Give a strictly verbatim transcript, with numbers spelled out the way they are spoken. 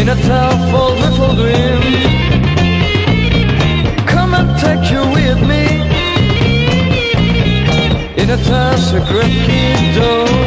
in a for little dream. Come and take you with me in a secret door.